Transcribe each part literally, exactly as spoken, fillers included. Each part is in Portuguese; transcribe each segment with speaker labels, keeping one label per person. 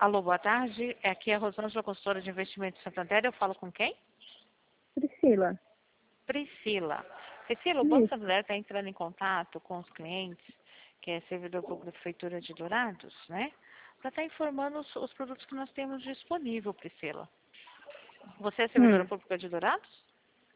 Speaker 1: Alô, boa tarde. Aqui é a Rosângela, consultora de investimento de Santander. Eu falo com quem?
Speaker 2: Priscila.
Speaker 1: Priscila. Priscila, o Banco
Speaker 2: Isso.
Speaker 1: Santander está entrando em contato com os clientes, que é servidor público da Prefeitura de Dourados, né? Para estar informando os, os produtos que nós temos disponível, Priscila. Você é servidora
Speaker 2: Hum.
Speaker 1: pública de Dourados?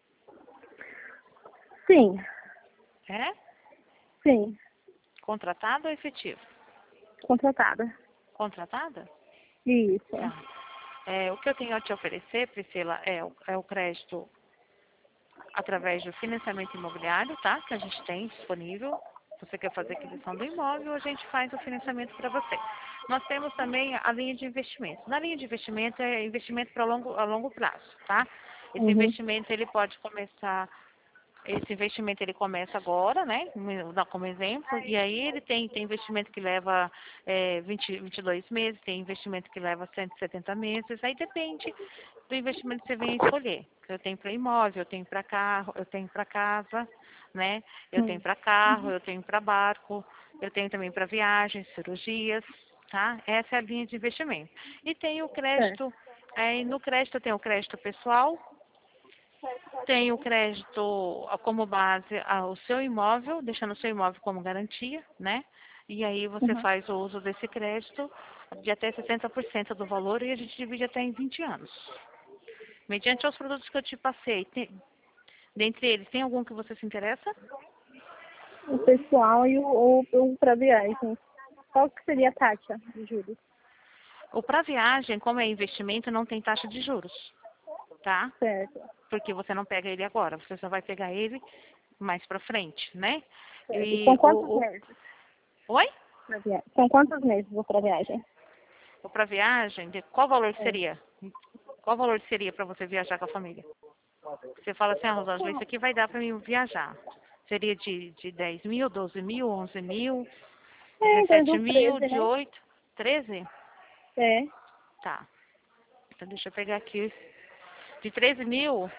Speaker 2: Sim,
Speaker 1: É?
Speaker 2: sim.
Speaker 1: Contratada ou efetivo?
Speaker 2: Contratada.
Speaker 1: Contratada?
Speaker 2: Isso.
Speaker 1: Tá. É, o que eu tenho a te oferecer, Priscila, é o, é o crédito através do financiamento imobiliário, tá? Que a gente tem disponível. Você quer fazer aquisição do imóvel, a gente faz o financiamento para você. Nós temos também a linha de investimento. Na linha de investimento é investimento para longo, a longo prazo, tá? Esse
Speaker 2: Uhum.
Speaker 1: investimento ele pode começar, esse investimento ele começa agora, né? Vou dar como exemplo, e aí ele tem, tem investimento que leva é, vinte, vinte e dois meses, tem investimento que leva cento e setenta meses, aí depende do investimento que você vem escolher. Eu tenho para imóvel, eu tenho para carro, eu tenho para casa, né? Eu tenho
Speaker 2: Hum.
Speaker 1: para carro, eu tenho para barco, eu tenho também para viagens, cirurgias, tá? Essa é a linha de investimento. E tem o
Speaker 2: Certo.
Speaker 1: crédito, é, no crédito eu tenho o crédito pessoal, tem o crédito ah, como base ao seu imóvel, deixando o seu imóvel como garantia, né? E aí você
Speaker 2: Uhum.
Speaker 1: faz o uso desse crédito de até sessenta por cento do valor e a gente divide até em vinte anos. Mediante os produtos que eu te passei, tem, dentre eles, tem algum que você se interessa?
Speaker 2: O pessoal e o, o, o para viagem. Qual que seria a taxa de juros?
Speaker 1: O para viagem, como é investimento, não tem taxa de juros, tá?
Speaker 2: Certo.
Speaker 1: Porque você não pega ele agora, você só vai pegar ele mais para frente, né?
Speaker 2: Certo. E são
Speaker 1: E
Speaker 2: quantos
Speaker 1: o, o...
Speaker 2: meses
Speaker 1: Oi?
Speaker 2: para viagem? São quantos meses o para viagem?
Speaker 1: O para viagem, de qual valor que
Speaker 2: É.
Speaker 1: seria? Qual valor que seria para você viajar com a família? Você fala assim, ah, Rosângela, isso aqui vai dar para mim viajar. Seria de, de dez mil, doze mil, onze mil,
Speaker 2: É, então
Speaker 1: dezessete
Speaker 2: dos
Speaker 1: mil,
Speaker 2: treze, né?
Speaker 1: dezoito, treze?
Speaker 2: É.
Speaker 1: Tá. Então deixa eu pegar aqui. De treze mil,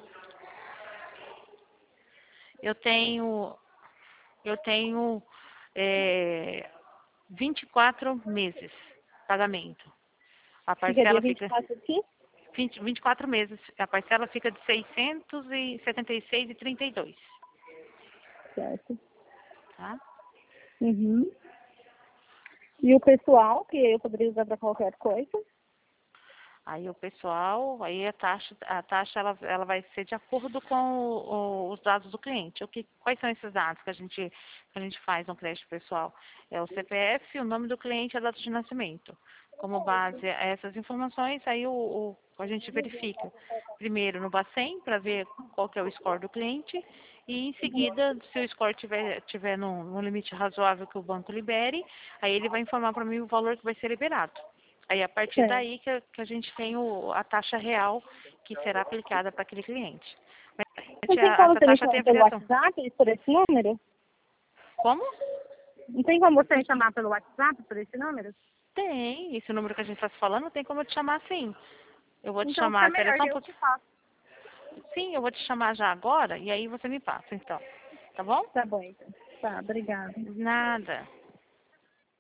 Speaker 1: eu tenho, eu tenho é, vinte e quatro meses pagamento. A
Speaker 2: Ficaria
Speaker 1: parcela
Speaker 2: vinte e
Speaker 1: fica
Speaker 2: quatro aqui?
Speaker 1: vinte, vinte e quatro meses. A parcela fica de seiscentos e setenta e seis e trinta e dois,
Speaker 2: Certo.
Speaker 1: tá?
Speaker 2: Uhum. E o pessoal, que eu poderia usar para qualquer coisa?
Speaker 1: Aí o pessoal, aí a taxa, a taxa ela, ela vai ser de acordo com o- o- os dados do cliente. O que, quais são esses dados que a gente, que a gente faz no crédito pessoal? É o C P F, o nome do cliente e a data de nascimento. Como base a essas informações, aí o, o- a gente verifica primeiro no Bacen para ver qual que é o score do cliente e em seguida, se o score tiver, tiver num, num limite razoável que o banco libere, aí ele vai informar para mim o valor que vai ser liberado. Aí, a partir
Speaker 2: Certo.
Speaker 1: daí que, a- que a gente tem o, a taxa real que será aplicada para aquele cliente. Mas
Speaker 2: Não tem
Speaker 1: a-
Speaker 2: como
Speaker 1: essa
Speaker 2: você me
Speaker 1: taxa tem
Speaker 2: chamar pelo
Speaker 1: variação.
Speaker 2: WhatsApp, por esse número?
Speaker 1: Como?
Speaker 2: Não tem como você me chamar pelo WhatsApp, por esse número?
Speaker 1: Tem. Esse número que a gente está se falando, tem como eu te chamar sim. Eu vou te
Speaker 2: Então fica
Speaker 1: chamar, espera
Speaker 2: melhor
Speaker 1: só
Speaker 2: que
Speaker 1: um
Speaker 2: eu
Speaker 1: pouquinho.
Speaker 2: te faço.
Speaker 1: Sim, eu vou te chamar já agora e aí você me passa, então. Tá bom?
Speaker 2: Tá bom, então. Tá, obrigada.
Speaker 1: Nada.